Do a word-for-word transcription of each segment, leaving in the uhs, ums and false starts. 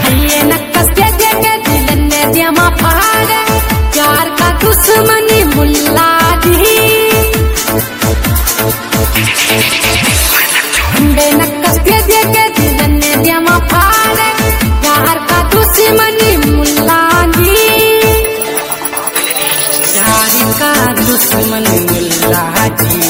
ये नक्कस के देखे दिल ने दिया माँ फाड़ प्यार का दुश्मनी मुल्ला जी बेनक्कस के देखे दिल ने दिया माँ फाड़ प्यार का दुश्मनी मुल्ला जी प्यार का दुश्मन मुल्ला जी।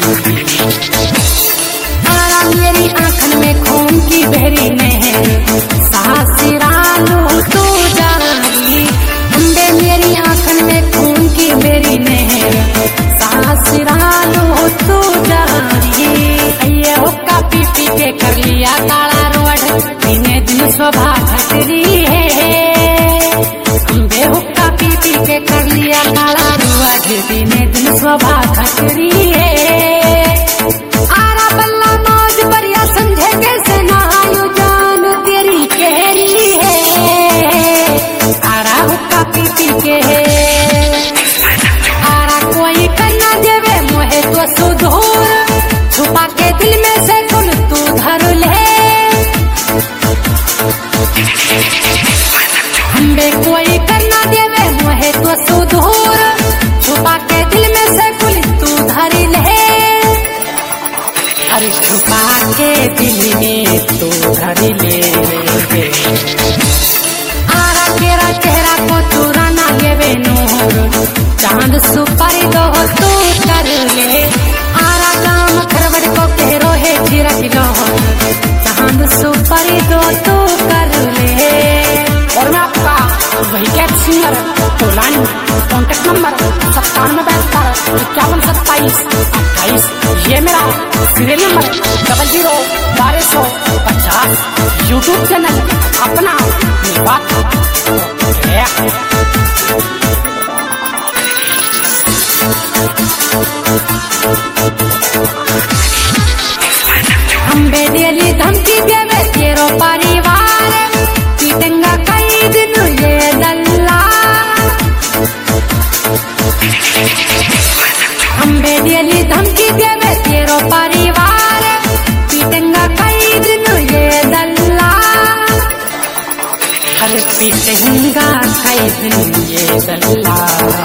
आरा मेरी आंखन में खून की बहरी नहर सासिरा लो तू जारी अंबे मेरी आंखन में खून की बहरी नहर सासिरा लो तू जारी। ये हुक्का पी पी के कर लिया काला रोड दिने दिन शोभा घटरी है अंबे हुक्का पी पी के कर लिया काला रोड दिने दिन शोभा घटरी है। आरा बल्ला मौज बढ़िया समझे कैसे नहायो जान तेरी कहरी है आरा हुक्का पी पी के है। आरा कोई करना देवे मोहे तो सुधूर छुपा के दिल में से गुल तू धर ले हम्बे कोई करना देवे मोहे तो सुधूर छुपा के दिल में से गुल तू धर ले अरे छुपा के दिल में तू धर ले। आरा तेरा चेहरा को चुराना लेवे नूर चांद सुपारी दो तू कर ले आरा काम खरवड़ को कहरो है चिरक लोहर चांद सुपारी दो तू कर ले। और मैं आपका वही कैट सिंगर तोलानी कॉन्टेक्ट नंबर सत्तानवे बहत्तर इक्यावन सत्ताईस अट्ठाईस ये मेरा सीरियल नंबर डबल जीरो बारह सौ पचास यूट्यूब चैनल अपना बात अंबे डेली धमकी देवे तेरो परिवार पीटेंगा कई दिन ये दल्ला अंबे डेली धमकी देवे तेरो परिवार पीटेंगा कई दिन ये दल्ला अरे पीटेंगा कई दिन ये दल्ला।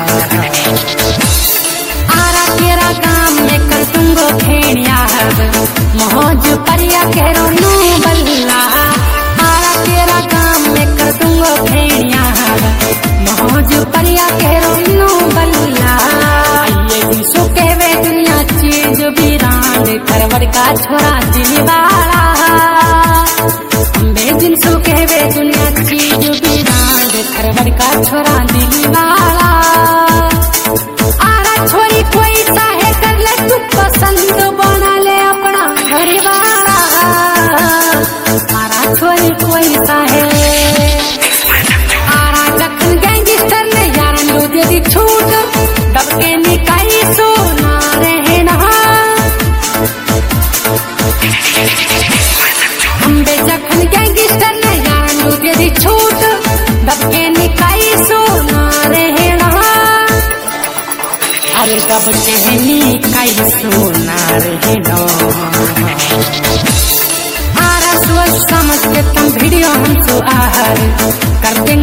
आरा तेरा काम में कर दूंगो खेड़िया मौज परिया करो नू बल्ला आरा तेरा काम में कर दूंगो खेड़िया मौज परिया करो नू बल्ला। ये दिन सुखे वे दुनिया चीज बिरांड खरवड़ का छोरा दिल वाला अंबे दिन सुखे वे दुनिया चीज बिरांड खरवड़ का छोरा दिल वाला। आरा छोरी कोई चाहे कर ले तू पसंद बना ले अपना घर वाला आरा छोरी कोई चाहे आरा दखन गैंगस्टर ने यारन लो दे दी छूट दबके निकाई सोना रहना अंबे दखन गैंगस्टर ने यारन लो दे दी छूट दबके निकाई सोना रहना अरे कब कहनी कई सोना रहे नो। आरा सोच समझ के तुम वीडियो हमको आहर कर देंगे।